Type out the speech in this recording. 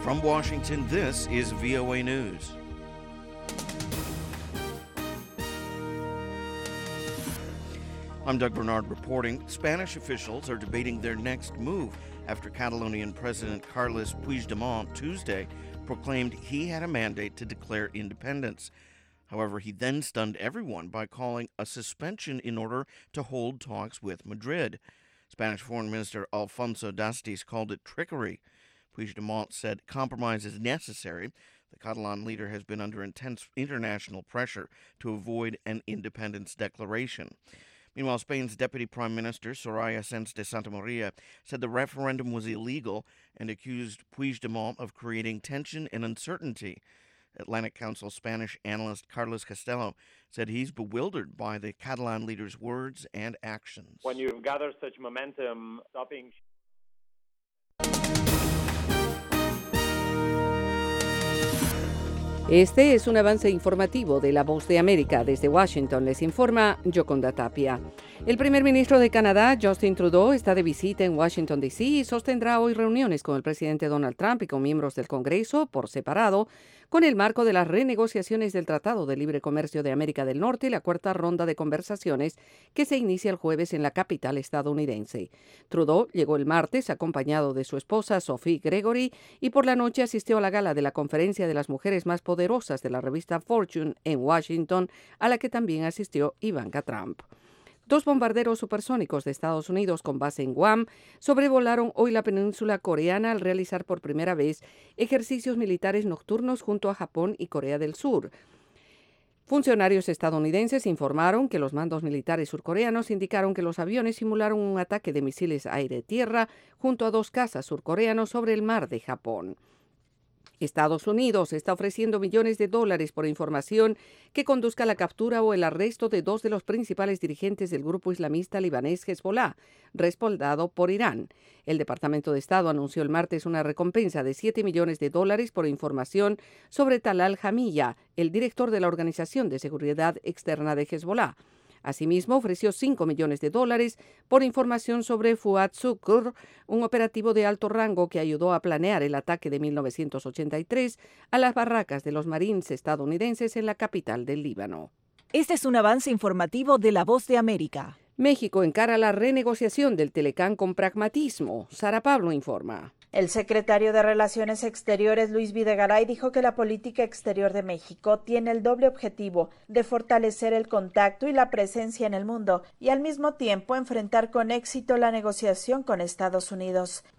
From Washington, this is VOA News. I'm Doug Bernard reporting. Spanish officials are debating their next move after Catalonian President Carles Puigdemont Tuesday proclaimed he had a mandate to declare independence. However, he then stunned everyone by calling a suspension in order to hold talks with Madrid. Spanish Foreign Minister Alfonso Dastis called it trickery. Puigdemont said compromise is necessary. The Catalan leader has been under intense international pressure to avoid an independence declaration. Meanwhile, Spain's Deputy Prime Minister, Soraya Sáenz de Santamaría, said the referendum was illegal and accused Puigdemont of creating tension and uncertainty. Atlantic Council Spanish analyst Carlos Castello said he's bewildered by the Catalan leader's words and actions. When you've gathered such momentum, stopping... Este es un avance informativo de La Voz de América. Desde Washington les informa Yoconda Tapia. El primer ministro de Canadá, Justin Trudeau, está de visita en Washington, D.C. y sostendrá hoy reuniones con el presidente Donald Trump y con miembros del Congreso por separado, con el marco de las renegociaciones del Tratado de Libre Comercio de América del Norte y la cuarta ronda de conversaciones que se inicia el jueves en la capital estadounidense. Trudeau llegó el martes acompañado de su esposa Sophie Gregory y por la noche asistió a la gala de la Conferencia de las Mujeres Más Poderosas de la revista Fortune en Washington, a la que también asistió Ivanka Trump. 2 bombarderos supersónicos de Estados Unidos con base en Guam sobrevolaron hoy la península coreana al realizar por primera vez ejercicios militares nocturnos junto a Japón y Corea del Sur. Funcionarios estadounidenses informaron que los mandos militares surcoreanos indicaron que los aviones simularon un ataque de misiles aire-tierra junto a 2 cazas surcoreanos sobre el mar de Japón. Estados Unidos está ofreciendo millones de dólares por información que conduzca a la captura o el arresto de 2 de los principales dirigentes del grupo islamista libanés Hezbollah, respaldado por Irán. El Departamento de Estado anunció el martes una recompensa de 7 millones de dólares por información sobre Talal Hamiyya, el director de la Organización de Seguridad Externa de Hezbollah. Asimismo, ofreció 5 millones de dólares por información sobre Fuad Shukr, un operativo de alto rango que ayudó a planear el ataque de 1983 a las barracas de los Marines estadounidenses en la capital del Líbano. Este es un avance informativo de La Voz de América. México encara la renegociación del Telecán con pragmatismo. Sara Pablo informa. El secretario de Relaciones Exteriores, Luis Videgaray, dijo que la política exterior de México tiene el doble objetivo de fortalecer el contacto y la presencia en el mundo y al mismo tiempo enfrentar con éxito la negociación con Estados Unidos.